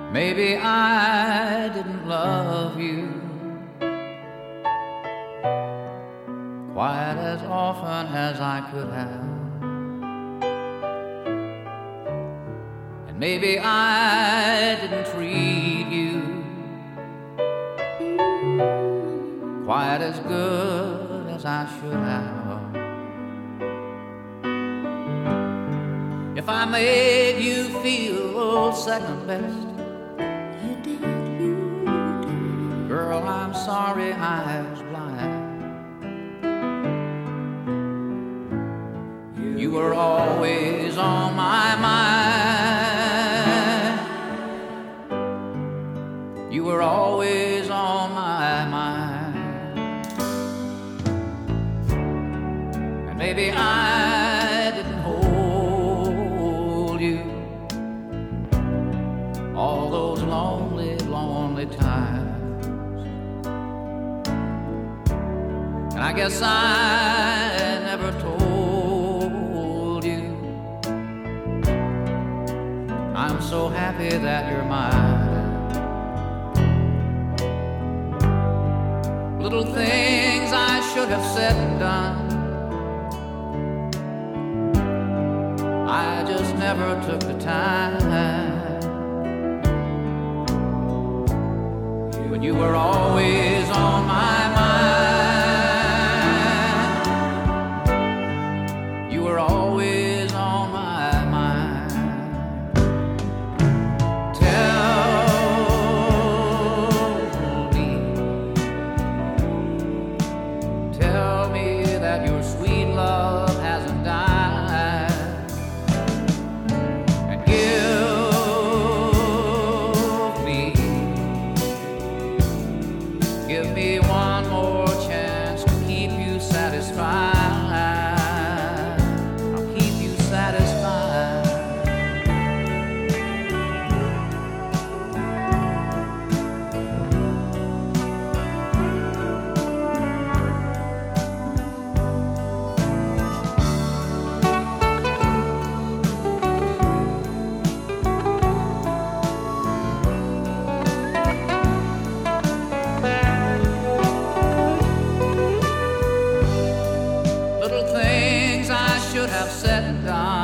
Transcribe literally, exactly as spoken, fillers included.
Maybe I didn't love you quite as often as I could have. And maybe I didn't treat you quite as good as I should have. If I made you feel second best, you did, you did. Girl, I'm sorry I was blind. You were always on my mind. You were always on my mind. And maybe I didn't hold you all those lonely, lonely times. And I guess I never told you I'm so happy that you're mine. Little things I should have said and done, I just never took the time. When you were always on my mind, you were always on my mind. Tell me, tell me that your sweet love hasn't died, and give me Give me one more chance to keep you satisfied. I'll keep you satisfied. Little things I should have said and done,